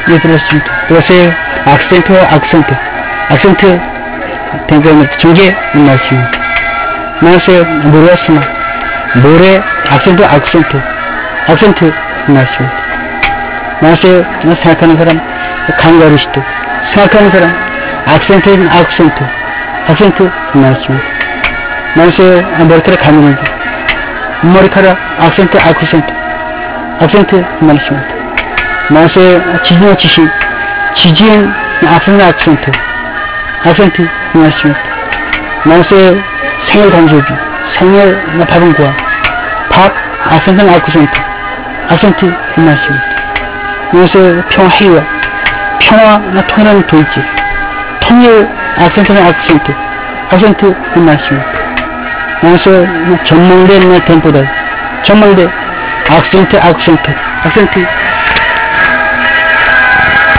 들었습니다. 그것을 악센트와 악센트 된 중계 말씀입니다. 만세 모르겠으나 모래 악센트 말씀입니다. 만세 생각하는 사람 강가루시도 생각하는 사람 악센트 말씀입니다. 만세 머리카락 감는 머리카락 악센트 말씀입니다. 만세 지진 악센트 말씀입니다. 만세 생일 간소비 생일 밥은 구하 밥 악센트 말씀입니다. 만세 평화 통일하는 도이지 통일 악센트 말씀입니다. 만세 전망대 템포다 전망대 악센트